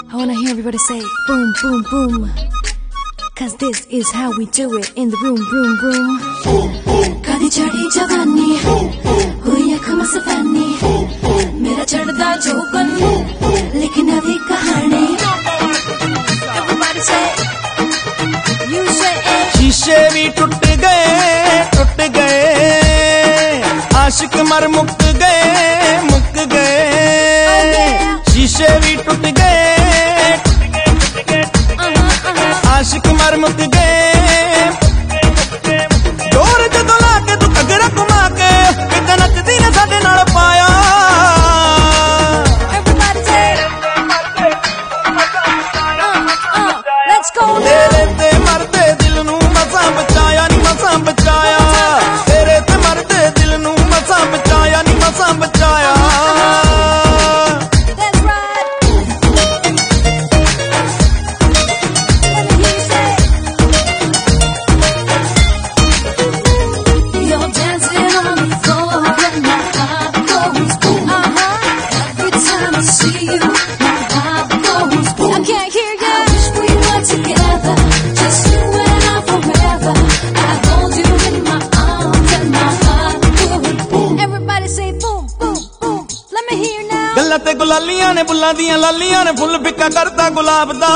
I wanna hear everybody say boom, boom, boom. Cause this is how we do it in the room, room, room. Kadi chadi jawani, hui aankh mastani. Mera chadda joban, lekin abhi kahani. Everybody say, you say it. शीशे भी टूट गए, आशिक मर मुक गए, शीशे भी टूट गए, आशिक मर मुक गए। जोर जदों ला के तू घगरा घुमा के एक नचदी ने साडे नाल पाया। तेरे ते मरदे दिल नू मसां बचाया नी मसां बचाया, तेरे ते मरदे दिल नू मसां बचाया नी मसां बचाया। गल्लां ते गुलालियां ने बुल्लां दियां लालियां ने फुल फिक्का करता गुलाब दा।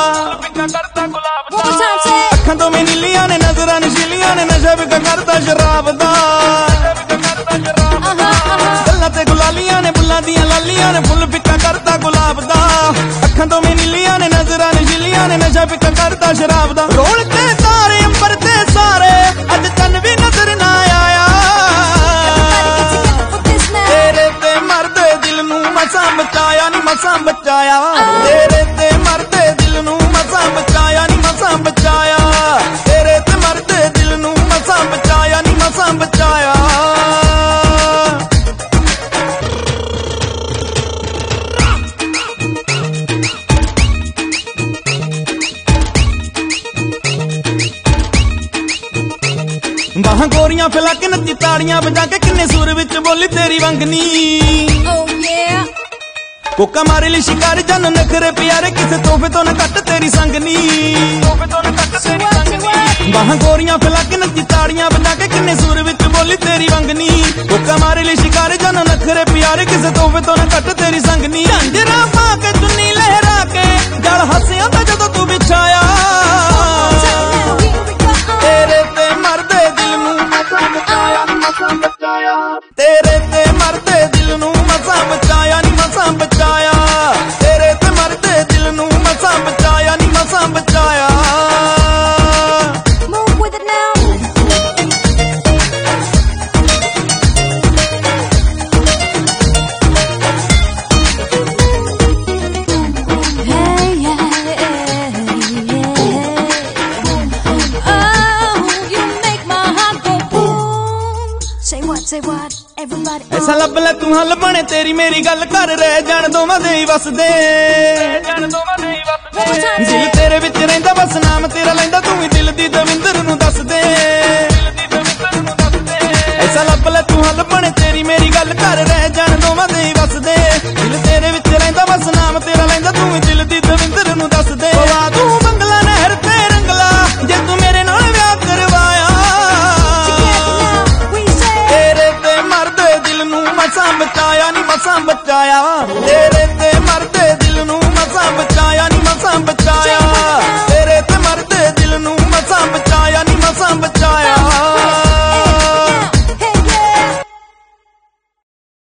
अखां तो मैं नीलियां ने नजरां नशीलियां ने नशा फिक्का करता शराब दा। गल्लां ते गुलालियां ने बुल्लां दियां लालियां ने फुल फिक्का करता गुलाब दा। अखां तो मैं नीलियां ने नजरां नशीलियां ने नशा फिक्का करता शराब दा। रोल के तारे अंबर ते सारे अज तन भी नजर ना आया। तेरे ते मरदे दिल नू मसां बचाया नी मसां बचाया, तेरे ते मरदे दिल नू मसां बचाया नी मसां बचाया, तेरे ते मरदे दिल नू मसां बचाया नी मसां बचाया। बाहां गोरियां फैला के नच्ची ताड़ियां बजा के किन्ने सुर विच बोली तेरी वंगनी। कोका मारे ली शिकारी जन नखरे प्यारे, किसे तोहफे तो न कट तेरी संगनी। बाहां गोरियां फैला के नच्ची ताड़ियां बजा के किन्ने सुर विच बोली तेरी वंगनी। कोका मारे ली शिकारी जन नखरे प्यारे, किसे तोहफे तो न कट तेरी संगनी। झांजरा पा के चुन्नी लहरा के जल हसिया दा जदों तू बिछाया। तेरे ते मरदे दिल नू मसां बचाया नी मसां बचाया, तेरे ते मरदे दिल नू मसां बचाया नी मसां बचाया, तेरे ते मरदे दिल नू मसां बचाया नी मसां बचाया। Move with it now. Hey, yeah, yeah. Oh, you make my heart go boom. Say what, everybody. ऐसा लब ले तू हल बने तेरी मेरी गल कर रह जान दोवां दे ही वसदे। दिल तेरे विच रहिंदा बस नाम तेरा लैंदा तू ही दिल दी दविंदर नू दस दे। ऐसा लब ले तू हल बने तेरी मेरी गल कर रह जान दोवां दे ही वसदे। दिल तेरे विच रहिंदा बस नाम तेरा लैंदा तू ही दिल दी दविंदर नू दस दे। वा तू बंगला नहर ते रंगला जे तू मेरे नाल विआह करवाया। तेरे ते मरदे दिल नू मसां बचाया नी मसां बचाया।